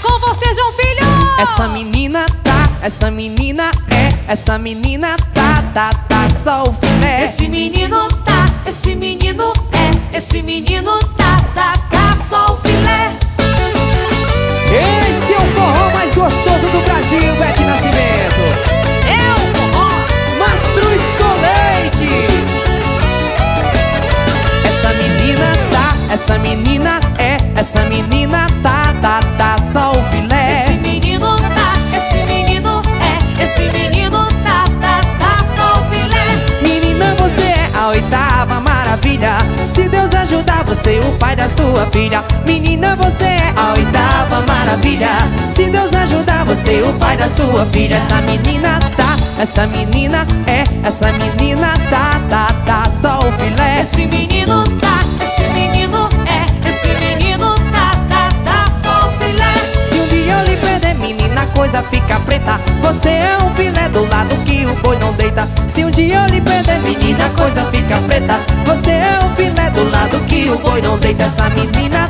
com você, João Filho! Essa menina essa menina tá só o filé. Esse menino tá, esse menino esse menino tá só o filé. Esse é o forró mais gostoso do Brasil, Bete Nascimento. É o forró Mastruz com leite. Essa menina tá só o filé. Esse menino tá, esse menino tá só o filé. Menina, você é a oitava maravilha. Se Deus ajudar você, o pai da sua filha. Menina, você é a oitava maravilha. Se Deus ajudar você, o pai da sua filha. Essa menina tá só o filé. Esse menino tá, esse menino tá só o filé. Se um dia eu lhe perder, menina, a coisa fica preta. Você é um filé do lado que o boi não deita. Se um dia eu lhe perder, menina, a coisa fica preta. Você é um filé do lado que o boi não deita. Essa menina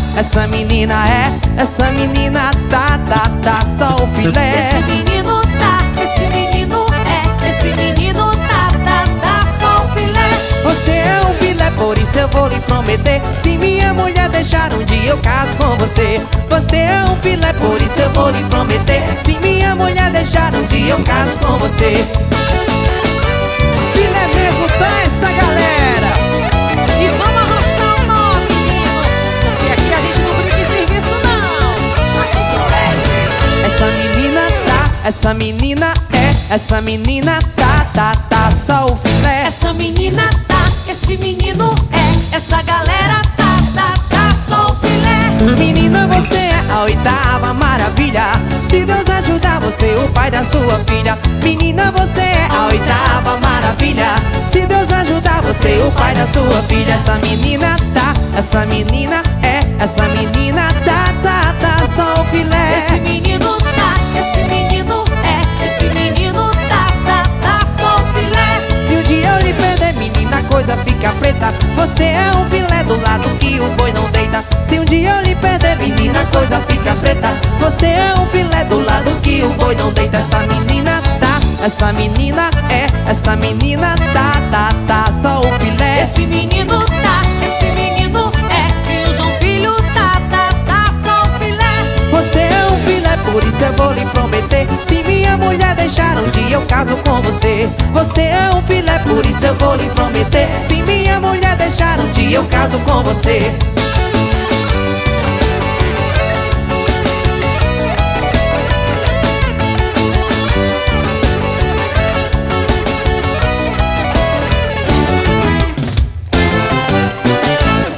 tá só o filé. Esse menino tá, esse menino tá só o filé. Você é um filé, por isso eu vou lhe prometer. Se minha mulher deixar, um dia eu caso com você. Você é um filé, por isso eu vou lhe prometer. Se minha mulher deixar, um dia eu caso com você. Filé mesmo tá essa galera. E vamos arrochar o nome, menino, porque aqui a gente não brinca em serviço, não. Mastruz com leite. Essa menina tá só o filé. Essa menina tá, esse menino essa galera tá só o filé. Menina, você é a oitava maravilha. Se Deus ajudar você, o pai da sua filha. Menina, você é a oitava maravilha. Se Deus ajudar você, o pai da sua filha. Essa menina tá só o filé. Esse menino tá, esse menino tá só o filé. Se um dia eu lhe perder, menina, a coisa fica preta. Você é um filé do lado que o boi não deita. Se um dia eu lhe perder, menina, a coisa fica preta. Você é um filé do lado que o boi não deita. Essa menina tá só o filé. Esse menino tá, esse menino e o João Filho tá só o filé. Você é um filé, por isso eu vou lhe prometer. Se minha mulher deixar, um dia eu caso com você. Você é um filé, por isso eu vou lhe prometer. Se minha mulher deixar, um dia eu caso com você.